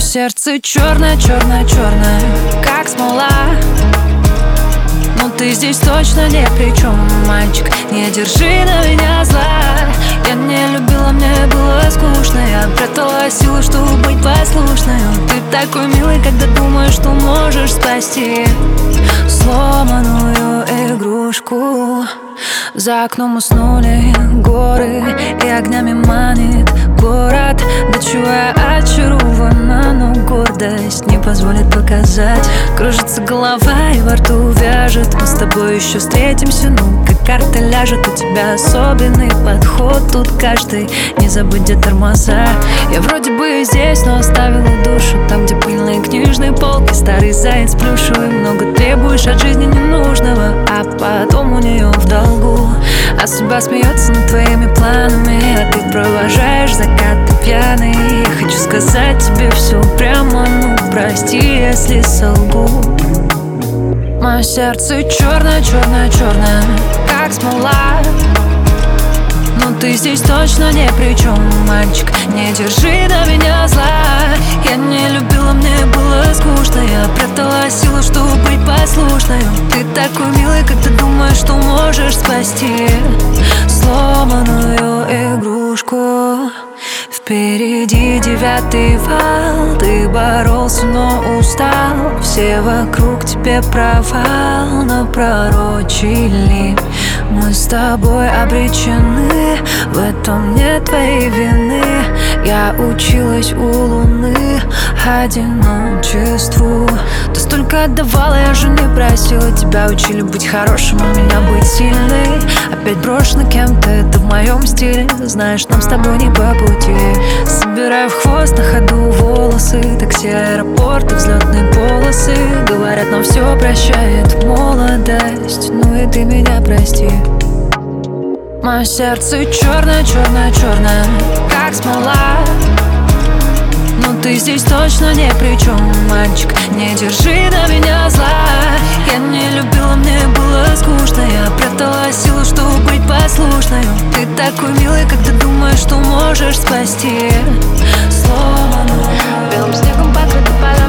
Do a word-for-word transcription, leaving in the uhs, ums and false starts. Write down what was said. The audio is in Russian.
сердце черное, черное, черное, как смола. Но ты здесь точно ни при чем, мальчик, не держи на меня зла. Я не любила, мне было скучно, я прятала силы, чтобы быть послушной. Ты такой милый, когда думаешь, что можешь спасти сломанную игрушку. За окном уснули горы, и огнями манит город. До чего я очарована, но гордость не позволит показать. Кружится голова и во рту вяжет. Мы с тобой еще встретимся, ну как карта ляжет. У тебя особенный подход, тут каждый не забудь, где тормоза. Я вроде бы здесь, но оставила душу там, где пыльные книжные полки. Старый заяц плюшевый, много требуешь от жизни ненужного, а потом у нее в долгу. А судьба смеется над твоими планами, а ты провожаешь закаты пьяный. Я хочу сказать тебе все прямо, ну прости, если солгу. Мое сердце черное, черное, черное, как смола. Но ты здесь точно ни при чем, мальчик, не держи на меня зла. Я не любила, мне было скучно, я прятала силу, чтобы быть послушной. Ты такой милый, как ты думаешь, что можешь спасти сломанную игрушку. Впереди девятый вал, ты боролся, но устал. Все вокруг тебе провал напророчили. Мы с тобой обречены, в этом нет твоей вины. Я училась у луны одиночеству. Ты столько отдавала, я же не просила. Тебя учили быть хорошим, а меня быть сильной. Опять брошена кем-то, это в моем стиле. Знаешь, нам с тобой не по пути. Собираю в хвост на ходу волосы. Такси, аэропорты, взлетные полосы. Говорят, нам все прощает молодость. Ну и ты меня прости. Мое сердце черное, черное, черное, как смола. Но ты здесь точно ни при чем, мальчик, не держи на меня зла. Я не любила, мне было скучно, я прятала силу, чтобы быть послушной. Ты такой милый, когда думаешь, что можешь спасти сломанную. Белым снегом покрыты поля.